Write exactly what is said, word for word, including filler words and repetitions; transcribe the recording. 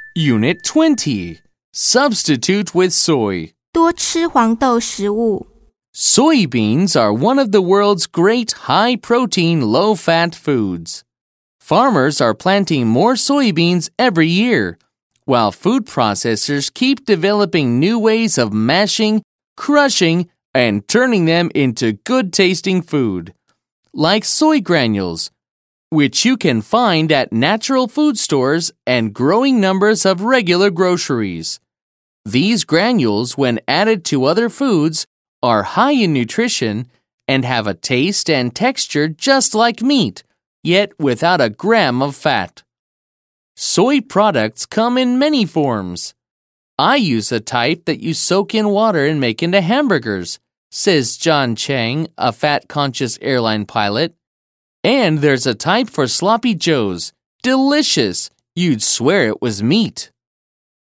Unit twenty. Substitute with soy. 多吃黄豆食物。 Soybeans are one of the world's great high-protein, low-fat foods. Farmers are planting more soybeans every year, while food processors keep developing new ways of mashing, crushing, and turning them into good-tasting food, like soy granules, which you can find at natural food stores and growing numbers of regular groceries. These granules, when added to other foods, are high in nutrition and have a taste and texture just like meat, yet without a gram of fat. Soy products come in many forms. I use a type that you soak in water and make into hamburgers, says John Chang, a fat-conscious airline pilot. And there's a type for sloppy joes. Delicious! You'd swear it was meat.